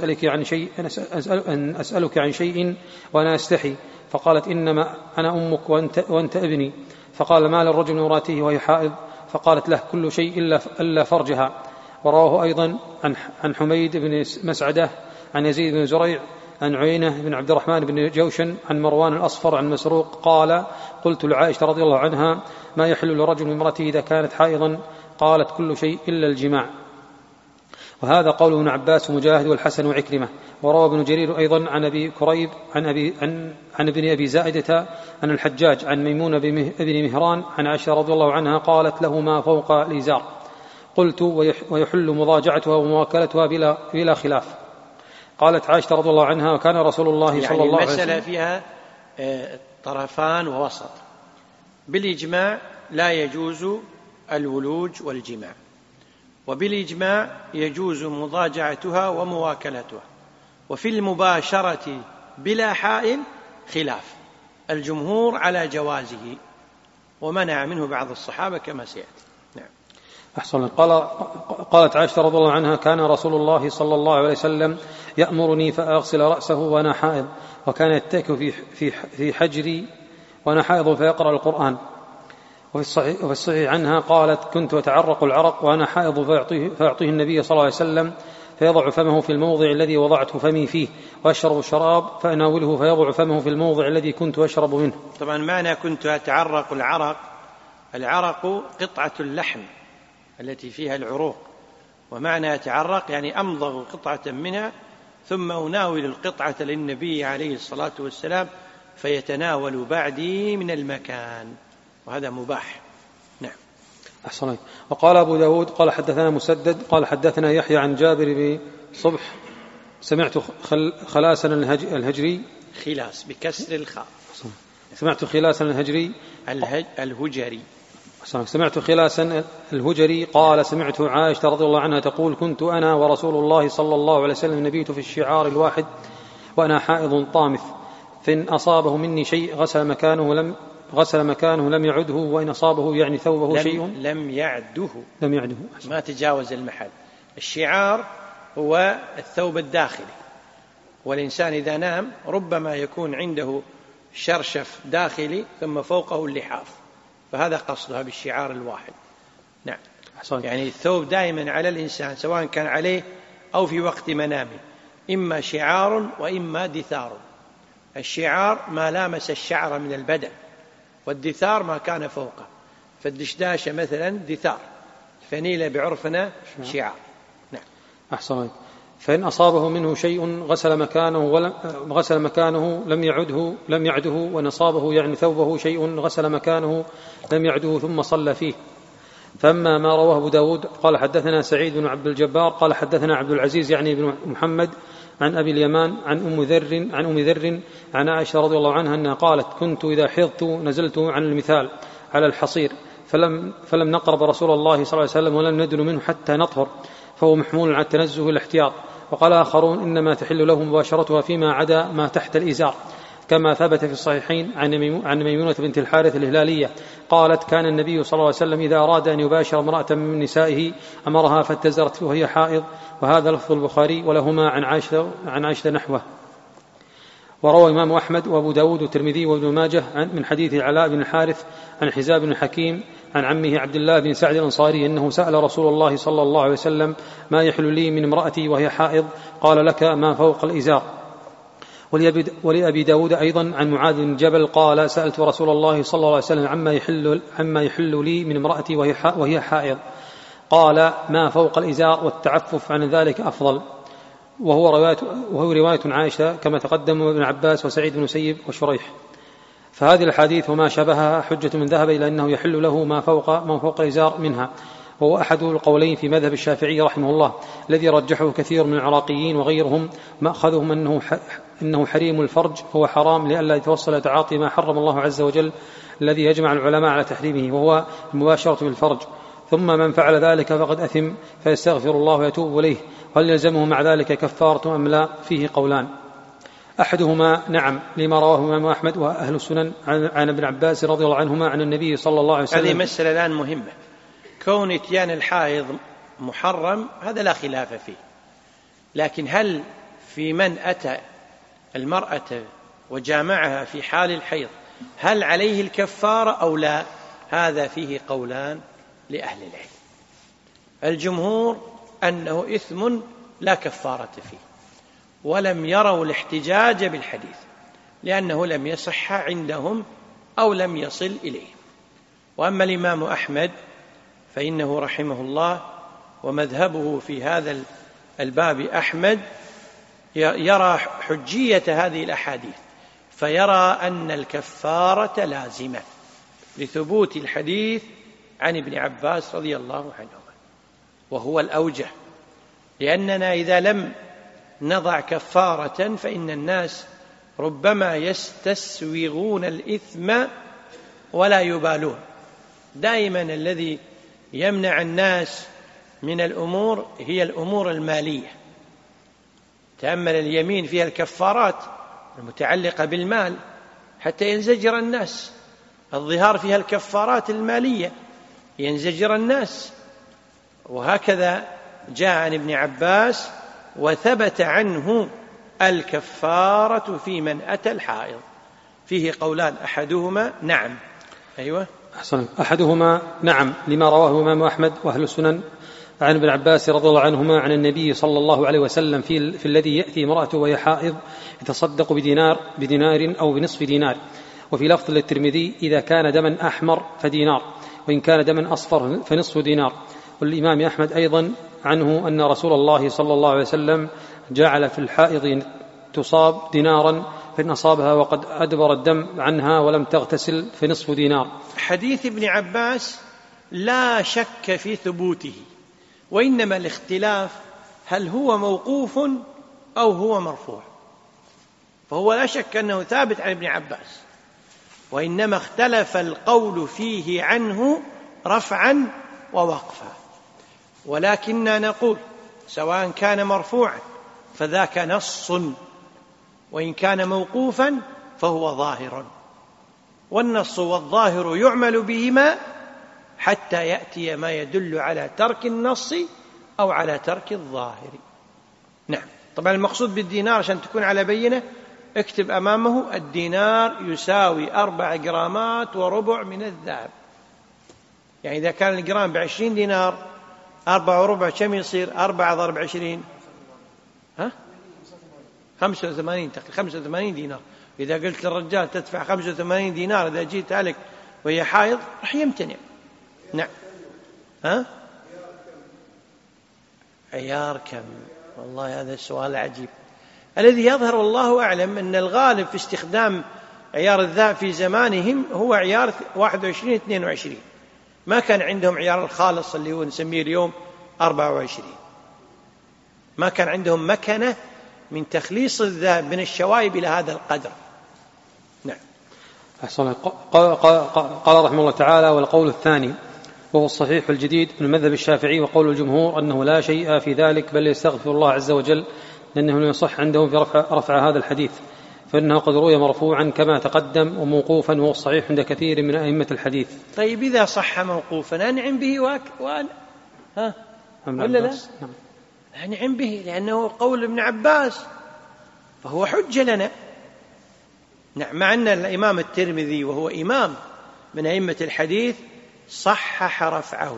Speaker 2: أسألك عن شيء وأنا أستحي. فقالت: إنما أنا أمك وأنت ابني. فقال: ما للرجل من امرأته وهي حائض؟ فقالت له: كل شيء إلا فرجها. ورواه أيضا عن حميد بن مسعدة عن يزيد بن زريع عن عيينة بن عبد الرحمن بن جوشن عن مروان الأصفر عن مسروق قال: قلت لعائشة رضي الله عنها: ما يحل لرجل من امرأته إذا كانت حائضا؟ قالت: كل شيء إلا الجماع. وهذا قول ابن عباس ومجاهد والحسن وعكرمة. وروى ابن جرير أيضا عن أبي كريب عن ابن أبي زائدة عن الحجاج عن ميمون بن مهران عن عائشة رضي الله عنها قالت: له ما فوق الإزار. قلت ويحل مضاجعتها ومواكلتها بلا خلاف. قالت عائشة رضي الله عنها وكان رسول الله صلى الله عليه وسلم
Speaker 1: المسألة فيها طرفان ووسط. بالإجماع لا يجوز الولوج والجماع، وبالإجماع يجوز مضاجعتها ومواكلتها، وفي المباشرة بلا حائل خلاف، الجمهور على جوازه ومنع منه بعض الصحابة كما سيأتي. نعم.
Speaker 2: أحسن. قالت عائشة رضي الله عنها كان رسول الله صلى الله عليه وسلم يأمرني فأغسل رأسه وأنا حائض، وكان يتكئ في حجري وأنا حائض فيقرأ القرآن. وفي الصحيح عنها قالت كنت أتعرق العرق وأنا حائض فيعطيه النبي صلى الله عليه وسلم فيضع فمه في الموضع الذي وضعت فمي فيه، وأشرب الشراب فأناوله فيضع فمه في الموضع الذي كنت أشرب منه.
Speaker 1: طبعا معنى كنت أتعرق العرق قطعة اللحم التي فيها العروق، ومعنى أتعرق يعني أمضغ قطعة منها ثم أناول القطعة للنبي عليه الصلاة والسلام فيتناول بعدي من المكان، وهذا مباح. نعم.
Speaker 2: أحسن. وقال أبو داود قال حدثنا مسدد قال حدثنا يحيى عن جابر بن صبح سمعت خلاسا الهجري
Speaker 1: خلاس بكسر الخاء.
Speaker 2: سمعت خلاسا الهجري
Speaker 1: الهجري
Speaker 2: سمعت خلاسا الهجري قال سمعت عائشة رضي الله عنها تقول كنت أنا ورسول الله صلى الله عليه وسلم نبيت في الشعار الواحد وأنا حائض طامث، فإن أصابه مني شيء غسل مكانه لم يعده، وإن أصابه يعني ثوبه شيء
Speaker 1: لم يعده
Speaker 2: ما
Speaker 1: تجاوز المحل. الشعار هو الثوب الداخلي، والإنسان إذا نام ربما يكون عنده شرشف داخلي ثم فوقه اللحاف، فهذا قصدها بالشعار الواحد. نعم. يعني الثوب دائما على الإنسان سواء كان عليه أو في وقت منامه إما شعار وإما دثار. الشعار ما لامس الشعر من البدن، والدثار ما كان فوقه، فالدشداشة مثلا دثار، الفنيلة بعرفنا شعار. نعم.
Speaker 2: أحسن. فإن أصابه منه شيء غسل مكانه لم يعده وإن أصابه يعني ثوبه شيء غسل مكانه لم يعده ثم صلى فيه. فأما ما رواه أبو داود قال حدثنا سعيد بن عبد الجبار قال حدثنا عبد العزيز يعني بن محمد عن أبي اليمان عن أم ذر عن عائشة رضي الله عنها أنها قالت كنت إذا حضت نزلت عن المثال على الحصير فلم نقرب رسول الله صلى الله عليه وسلم ولم ندن منه حتى نطهر، فهو محمول على التنزه والاحتياط. وقال آخرون إنما تحل له مباشرتها فيما عدا ما تحت الإزار، كما ثبت في الصحيحين عن ميمونة بنت الحارث الهلالية قالت كان النبي صلى الله عليه وسلم إذا أراد أن يباشر امرأة من نسائه أمرها فاتزرت وهي حائض، وهذا لفظ البخاري ولهما عن عائشة نحوه. وروى الإمام أحمد وأبو داود والترمذي وابن ماجه من حديث علاء بن الحارث عن حزاب بن حكيم عن عمه عبد الله بن سعد الأنصاري أنه سأل رسول الله صلى الله عليه وسلم ما يحل لي من امرأتي وهي حائض؟ قال لك ما فوق الإزار. ولأبي داود أيضا عن معاذ بن جبل قال سألت رسول الله صلى الله عليه وسلم عما يحل لي من امرأتي وهي حائض، قال ما فوق الإزار، والتعفف عن ذلك أفضل. وهو رواية عائشة كما تقدم ابن عباس وسعيد بن مسيب وشريح. فهذه الحديث وما شبهها حجة من ذهب إلى أنه يحل له ما فوق الإزار منها، وهو أحد القولين في مذهب الشافعي رحمه الله الذي رجحه كثير من العراقيين وغيرهم، مأخذهم أنه حريم الفرج هو حرام لئلا يتوصل تعاطي ما حرم الله عز وجل الذي يجمع العلماء على تحريمه وهو المباشرة بالفرج، ثم من فعل ذلك فقد أثم فيستغفر الله ويتوب إليه. هل يلزمه مع ذلك كفارة أم لا؟ فيه قولان، أحدهما نعم لما رواه الإمام أحمد وأهل السنن عن ابن عباس رضي الله عنهما عن النبي صلى الله عليه وسلم.
Speaker 1: هذه مسألة الآن مهمة، كون اتيان الحائض محرم هذا لا خلاف فيه، لكن هل في من أتى المرأة وجامعها في حال الحيض هل عليه الكفارة أو لا؟ هذا فيه قولان لأهل العلم. الجمهور أنه إثم لا كفارة فيه، ولم يروا الاحتجاج بالحديث لأنه لم يصح عندهم أو لم يصل إليه. وأما الإمام أحمد فإنه رحمه الله ومذهبه في هذا الباب أحمد يرى حجية هذه الأحاديث، فيرى أن الكفارة لازمة لثبوت الحديث عن ابن عباس رضي الله عنهما. وهو الأوجه، لأننا إذا لم نضع كفارة فإن الناس ربما يستسوغون الإثم ولا يبالون. دائما الذي يمنع الناس من الأمور هي الأمور المالية. تأمل اليمين فيها الكفارات المتعلقة بالمال حتى ينزجر الناس، الظهار فيها الكفارات المالية ينزجر الناس. وهكذا جاء عن ابن عباس وثبت عنه الكفارة في من أتى الحائض. فيه قولان، أحدهما نعم. أيوة
Speaker 2: أحسن. أحدهما نعم لما رواه الإمام أحمد وأهل السنن عن ابن عباس رضي الله عنهما عن النبي صلى الله عليه وسلم في الذي يأتي امرأته وهي حائض يتصدق بدينار أو بنصف دينار. وفي لفظ للترمذي إذا كان دما أحمر فدينار، وإن كان دما أصفر فنصف دينار. والإمام أحمد أيضا عنه أن رسول الله صلى الله عليه وسلم جعل في الحائض تصاب دينارا فإن أصابها وقد أدبر الدم عنها ولم تغتسل فنصف دينار.
Speaker 1: حديث ابن عباس لا شك في ثبوته، وإنما الاختلاف هل هو موقوف أو هو مرفوع. فهو لا شك أنه ثابت عن ابن عباس، وإنما اختلف القول فيه عنه رفعا ووقفا. ولكننا نقول سواء كان مرفوعا فذاك نص، وإن كان موقوفا فهو ظاهر، والنص والظاهر يعمل بهما حتى يأتي ما يدل على ترك النص أو على ترك الظاهر. نعم. طبعا المقصود بالدينار عشان تكون على بينة، اكتب أمامه الدينار يساوي 4 جرامات وربع من الذهب. يعني إذا كان الجرام ب20 دينار 4 وربع كم يصير؟ 4 ضرب 20 85 دينار. إذا قلت للرجال تدفع 85 دينار إذا جيت لك وهي حائض رح يمتنع. نعم. عيار كم؟ والله هذا السؤال عجيب. الذي يظهر والله أعلم أن الغالب في استخدام عيار الذهب في زمانهم هو عيار 21-22، ما كان عندهم عيار الخالص اللي هو نسميه اليوم 24. ما كان عندهم مكنة من تخليص الذهب من الشوائب إلى هذا القدر. نعم.
Speaker 2: قال رحمه الله تعالى: والقول الثاني وهو الصحيح الجديد من مذهب الشافعي وقول الجمهور أنه لا شيء في ذلك بل يستغفر الله عز وجل، لأنه لم يصح عندهم في رفع هذا الحديث، فإنه قد روي مرفوعا كما تقدم وموقوفا، وهو الصحيح عند كثير من أئمة الحديث.
Speaker 1: طيب إذا صح موقوفا أنعم به ولا لا؟ أنعم به لأنه قول ابن عباس فهو حجة لنا. نعم. مع أن الإمام الترمذي وهو إمام من أئمة الحديث صحح رفعه.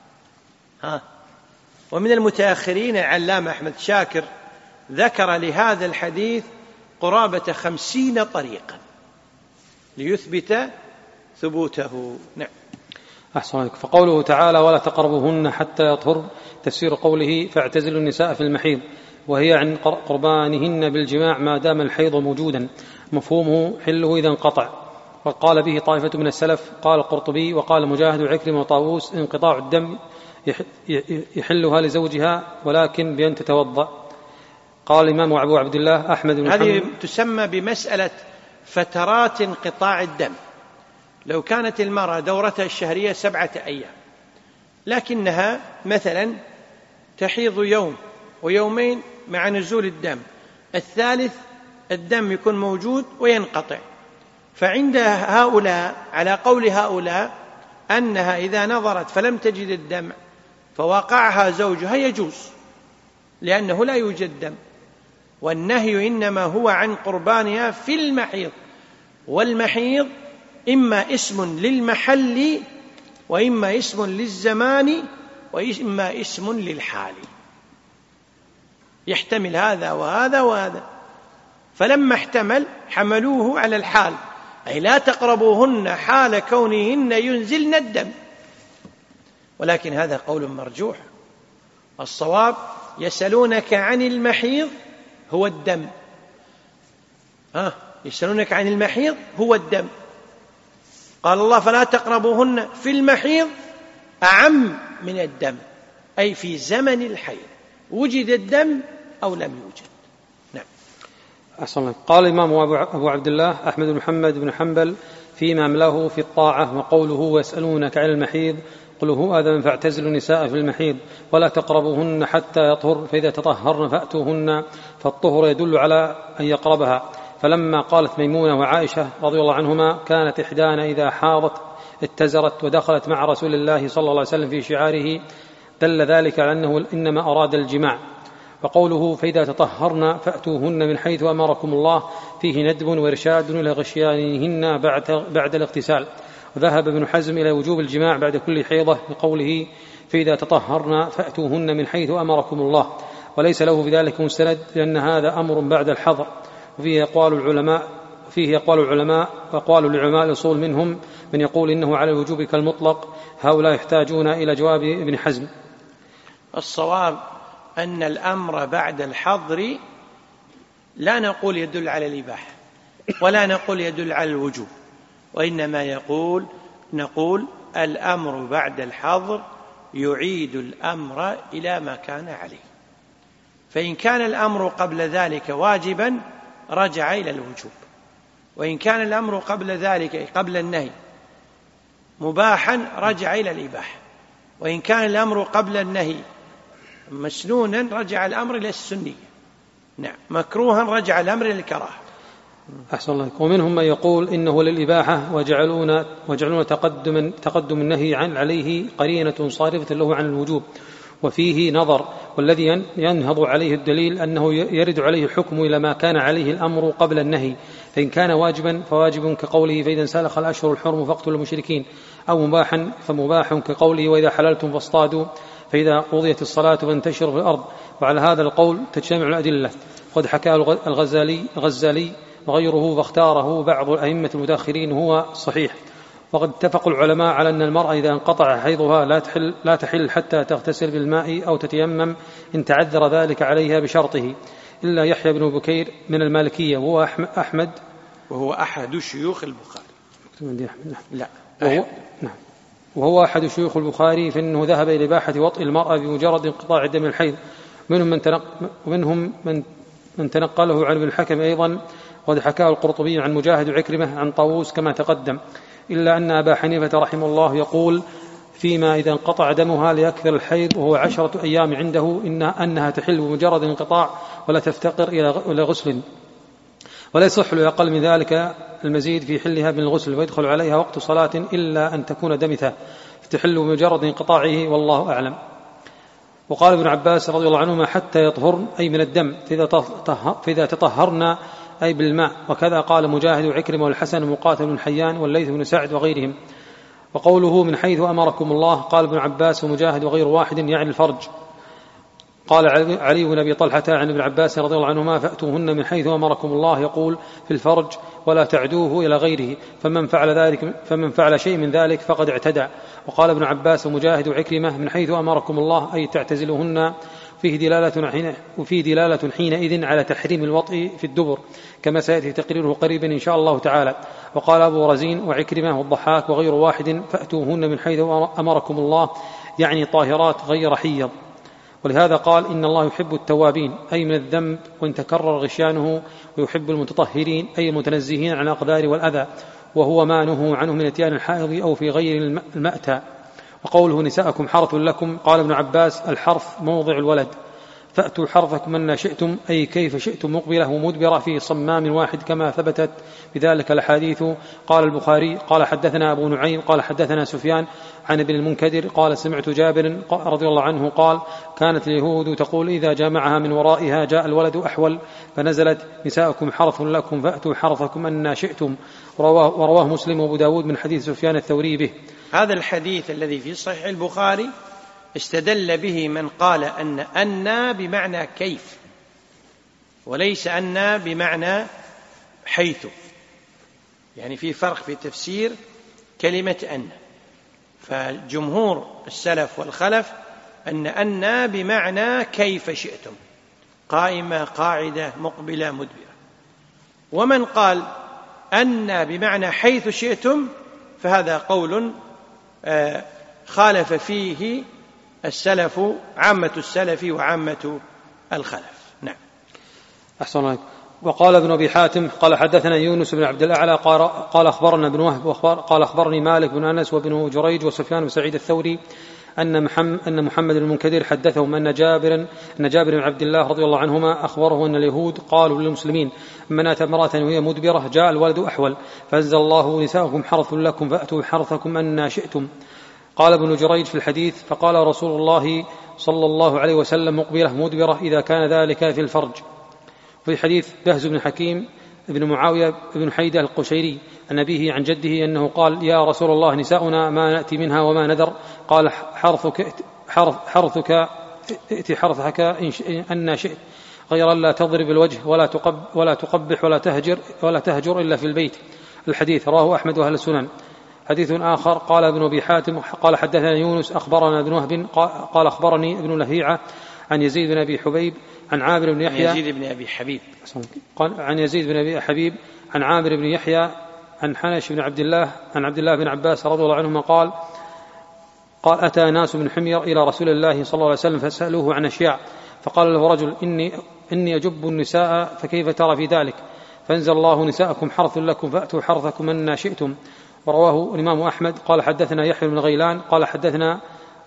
Speaker 1: ومن المتأخرين العلامة أحمد شاكر ذكر لهذا الحديث قرابة 50 طريقا ليثبت ثبوته. نعم.
Speaker 2: أحسن لك. فقوله تعالى: ولا تقربوهن حتى يطهر، تفسير قوله: فاعتزلوا النساء في المحيض، وهي عن قربانهن بالجماع ما دام الحيض موجودا، مفهومه حله إذا انقطع. وقال به طائفة من السلف، قال القرطبي وقال مجاهد وعكرمة وطاووس: انقطاع الدم يحلها لزوجها ولكن بأن تتوضأ. قال الإمام أبو عبد الله أحمد بن محمد:
Speaker 1: هذه تسمى بمسألة فترات انقطاع الدم. لو كانت المرأة دورتها الشهرية 7 أيام، لكنها مثلا تحيض يوم ويومين مع نزول الدم، الثالث الدم يكون موجود وينقطع، فعند هؤلاء على قول هؤلاء أنها إذا نظرت فلم تجد الدم فوقعها زوجها يجوز، لأنه لا يوجد دم، والنهي إنما هو عن قربانها في المحيض. والمحيض إما اسم للمحل وإما اسم للزمان وإما اسم للحال، يحتمل هذا وهذا وهذا. فلما احتمل حملوه على الحال، أي لا تقربوهن حال كونهن ينزلن الدم. ولكن هذا قول مرجوح. الصواب يسألونك عن المحيض هو الدم. يسألونك عن المحيض هو الدم. قال الله: فلا تقربوهن في المحيض، أعم من الدم. أي في زمن الحيض، وجد الدم أو لم يوجد. نعم.
Speaker 2: أحسن الله. قال الإمام أبو عبد الله أحمد بن محمد بن حنبل فيما أمله في الطاعة وقوله ويسألونك عن المحيض قل هو آذى فاعتزلوا النساء في المحيض ولا تقربوهن حتى يطهر فإذا تطهرن فأتوهن، فالطهر يدل على أن يقربها. فلما قالت ميمونة وعائشة رضي الله عنهما كانت إحدانا إذا حاضت اتزرت ودخلت مع رسول الله صلى الله عليه وسلم في شعاره، دل ذلك على أنه إنما أراد الجماع. وقوله فإذا تطهرن فأتوهن من حيث أمركم الله فيه ندب وإرشاد إلى غشيانهن بعد الاغتسال. وذهب ابن حزم إلى وجوب الجماع بعد كل حيضة بقوله فإذا تطهرن فأتوهن من حيث أمركم الله، وليس له في ذلك مستند لأن هذا أمر بعد الحظر. وفيه أقوال العلماء وأقوال العلماء الأصول منهم من يقول إنه على الوجوب كالمطلق، هؤلاء يحتاجون إلى جواب ابن حزم.
Speaker 1: الصواب أن الأمر بعد الحظر لا نقول يدل على الإباحة ولا نقول يدل على الوجوب، وإنما نقول الأمر بعد الحظر يعيد الأمر إلى ما كان عليه، فإن كان الأمر قبل ذلك واجبا رجع إلى الوجوب، وإن كان الأمر قبل ذلك قبل النهي مباحا رجع إلى الإباحة، وإن كان الأمر قبل النهي مسنونا رجع الأمر إلى السنية. نعم. مكروها رجع الأمر إلى الكراهة.
Speaker 2: أحسن الله. ومنهم من يقول إنه للإباحة وجعلون تقدم النهي عليه قرينة صارفة له عن الوجوب، وفيه نظر، والذي ينهض عليه الدليل أنه يرد عليه الحكم إلى ما كان عليه الأمر قبل النهي، فإن كان واجبا فواجب كقوله فإذا انسلخ الأشهر الحرم فاقتلوا المشركين، أو مباحا فمباح كقوله وإذا حللتم فاصطادوا، فإذا قضيت الصلاة فانتشروا في الأرض. وعلى هذا القول تجتمع الأدلة، قد حكى الغزالي وغيره فاختاره بعض الأئمة المتأخرين هو صحيح. وقد اتفق العلماء على أن المرأة إذا انقطع حيضها لا تحل حتى تغتسل بالماء أو تتيمم إن تعذر ذلك عليها بشرطه، إلا يحيى بن بكير من المالكية وهو أحمد
Speaker 1: وهو أحد شيوخ البخاري. لا
Speaker 2: وهو أحد شيوخ البخاري، فإنه ذهب إلى إباحة وطئ المرأة بمجرد انقطاع دم الحيض. ومنهم من تنقله عن ابن الحكم أيضا، وقد حكاه القرطبي عن مجاهد وعكرمة عن طاووس كما تقدم، إلا أن أبا حنيفة رحمه الله يقول فيما إذا انقطع دمها لأكثر الحيض وهو 10 أيام عنده أنها تحل بمجرد انقطاع ولا تفتقر إلى غسل، ولا يصح لأقل من ذلك المزيد في حلها من الغسل، ويدخل عليها وقت صلاة إلا أن تكون دمثة فتحل بمجرد انقطاعه، والله أعلم. وقال ابن عباس رضي الله عنهما حتى يطهرن أي من الدم، فإذا تطهرن أي بالماء، وكذا قال مجاهد وعكرمة والحسن ومقاتل بن حيان والليث بن سعد وغيرهم. وقوله من حيث أمركم الله قال ابن عباس ومجاهد وغير واحد يعني الفرج. قال علي بن أبي طلحة عن ابن عباس رضي الله عنهما فأتوهن من حيث أمركم الله يقول في الفرج ولا تعدوه إلى غيره، فمن فعل شيء من ذلك فقد اعتدى. وقال ابن عباس ومجاهد وعكرمة من حيث أمركم الله أي تعتزلوهن، وفيه دلالة حينئذ على تحريم الوطء في الدبر كما سيأتي تقريره قريبا إن شاء الله تعالى. وقال أبو رزين وعكرمة والضحاك وغير واحد فأتوهن من حيث أمركم الله يعني طاهرات غير حيض، ولهذا قال إن الله يحب التوابين أي من الذنب وإن تكرر غشيانه، ويحب المتطهرين أي المتنزهين عن الأقدار والأذى، وهو ما نهوا عنه من اتيان الحائض أو في غير المأتى. وقوله نساءكم حرث لكم قال ابن عباس الحرث موضع الولد، فأتوا حرثكم أن شئتم أي كيف شئتم مقبلة ومدبرة في صمام واحد كما ثبتت بذلك الحديث. قال البخاري قال حدثنا أبو نعيم قال حدثنا سفيان عن ابن المنكدر قال سمعت جابر رضي الله عنه قال كانت اليهود تقول إذا جامعها من ورائها جاء الولد أحول، فنزلت نساءكم حرث لكم فأتوا حرثكم أن شئتم. ورواه مسلم وابو داود من حديث سفيان الثوري به.
Speaker 1: هذا الحديث الذي في صحيح البخاري استدل به من قال أن بمعنى كيف، وليس أن بمعنى حيث، يعني في فرق في تفسير كلمة أن. فالجمهور السلف والخلف أن بمعنى كيف شئتم، قائمة قاعدة مقبلة مدبرة. ومن قال أن بمعنى حيث شئتم فهذا قول خالف فيه السلف عامة السلف وعامة الخلف. نعم.
Speaker 2: أحسن الله. وقال ابن أبي حاتم قال حدثنا يونس بن عبد الأعلى قال أخبرنا ابن وهب قال أخبرني مالك بن أنس وابن جريج وسفيان بن سعيد الثوري أن محمد بن المنكدر حدثهم أن جابر بن عبد الله رضي الله عنهما أخبره أن اليهود قالوا للمسلمين: من أتى امرأة وهي مدبرة جاء الولد أحول، فأنزل الله: نساؤكم حرث لكم فأتوا حرثكم أن شئتم. قال ابن جريج في الحديث: فقال رسول الله صلى الله عليه وسلم: مقبلة مدبرة إذا كان ذلك في الفرج. وفي حديث بهز بن حكيم ابن معاوية بن حيدة القشيري عن أبيه عن جده أنه قال: يا رسول الله نساؤنا ما نأتي منها وما ندر. قال: حرثك ائت حرثك أن شئت، غير لا تضرب الوجه ولا تقبح ولا تهجر إلا في البيت. الحديث رواه أحمد وأهل السنن. حديث آخر قال ابن أبي حاتم قال حدثنا يونس أخبرنا ابن وهب قال أخبرني ابن لهيعة عن يزيد بن أبي حبيب عن عامر بن يحيى عن يزيد بن أبي حبيب عن عامر بن يحيى عن حنش بن عبد الله عن عبد الله بن عباس رضي الله عنهما قال: أتى ناس بن حمير إلى رسول الله صلى الله عليه وسلم فسألوه عن أشياء، فقال له رجل: إني أجب النساء فكيف ترى في ذلك؟ فأنزل الله: نساءكم حرث لكم فأتوا حرثكم أن شئتم. ورواه الإمام أحمد قال حدثنا يحيى بن غيلان قال حدثنا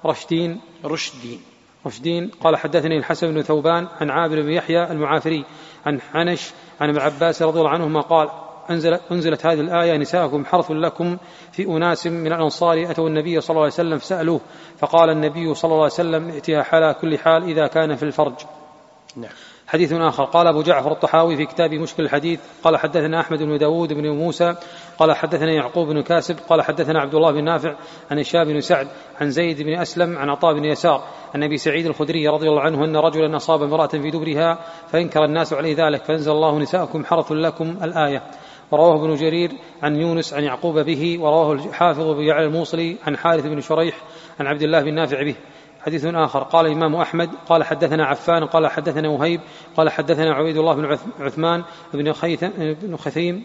Speaker 2: رشدين قال حدثني الحسن بن ثوبان عن عامر بن يحيى المعافري عن حنش عن ابن عباس رضي الله عنهما قال: أنزلت هذه الآية: نساءكم حرث لكم، في أناس من الأنصار أتوا النبي صلى الله عليه وسلم فسألوه، فقال النبي صلى الله عليه وسلم: ائتها على كل حال إذا كان في الفرج.
Speaker 1: نعم.
Speaker 2: حديث آخر قال أبو جعفر الطحاوي في كتاب مشكل الحديث قال حدثنا أحمد بن داود بن موسى قال حدثنا يعقوب بن كاسب قال حدثنا عبد الله بن نافع عن هشام بن سعد عن زيد بن أسلم عن عطاء بن يسار عن أبي سعيد الخدري رضي الله عنه أن رجلا أصاب امرأة في دبرها فانكر الناس عليه ذلك، فأنزل الله: نساءكم حرث لكم، الآية. ورواه ابن جرير عن يونس عن يعقوب به، ورواه الحافظ بن يعلى الموصلي عن حارث بن شريح عن عبد الله بن نافع به. حديث آخر قال الإمام أحمد قال حدثنا عفان قال حدثنا وهيب قال حدثنا عبيد الله بن عثمان بن خثيم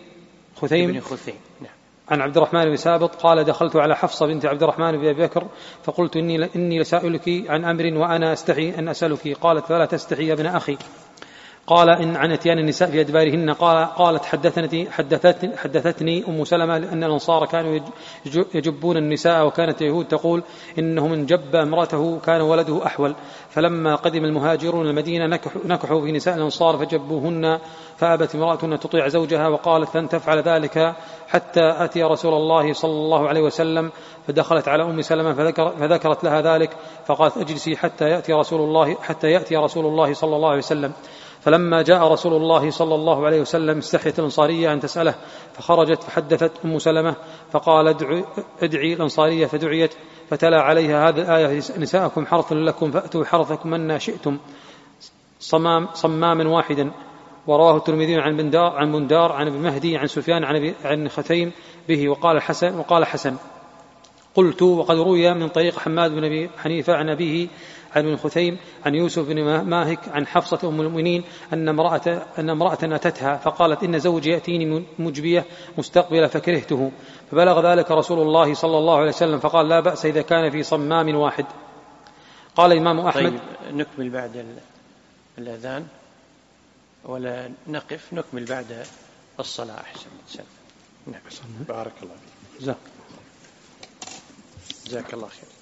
Speaker 2: عن عبد الرحمن بن ثابت قال: دخلت على حفصة بنت عبد الرحمن بن أبي بكر فقلت: إني لسائلك عن أمر وأنا أستحي أن أسألك. قالت: فلا تستحي يا ابن أخي. قال: إن عن اتيان النساء في أدبارهن. قالت: حدثتني أم سلمة أن الأنصار كانوا يجبون النساء، وكانت اليهود تقول: إنه من جب امرأته كان ولده أحول. فلما قدم المهاجرون المدينة نكحوا في نساء الأنصار فجبوهن، فأبت امرأة أن تطيع زوجها وقالت: لن تفعل ذلك حتى أتي رسول الله صلى الله عليه وسلم. فدخلت على أم سلمة فذكرت لها ذلك، فقالت: أجلسي حتى يأتي رسول الله صلى الله عليه وسلم. فلما جاء رسول الله صلى الله عليه وسلم استحيت الأنصارية أن تسأله، فخرجت فحدثت أم سلمة فقال: ادعي الأنصارية، فدعيت فتلا عليها هذه الآية: نساءكم حرث لكم فأتوا حرثكم أن شئتم، صماما واحدا. ورواه الترمذي عن بندار عن ابن مهدي عن سفيان عن ختيم به وقال حسن. قلت: وقد روي من طريق حماد بن أبي حنيفة عن أبيه عن ابن خثيم عن يوسف بن ماهك عن حفصة أم المؤمنين أن امرأة أتتها فقالت: إن زوجي يأتيني مجبية مستقبلة فكرهته، فبلغ ذلك رسول الله صلى الله عليه وسلم فقال: لا بأس إذا كان في صمام واحد. قال الإمام أحمد.
Speaker 1: طيب نكمل بعد الأذان ولا نكمل بعد الصلاة أحسن. نعم. بارك الله فيك. جزاك الله خير.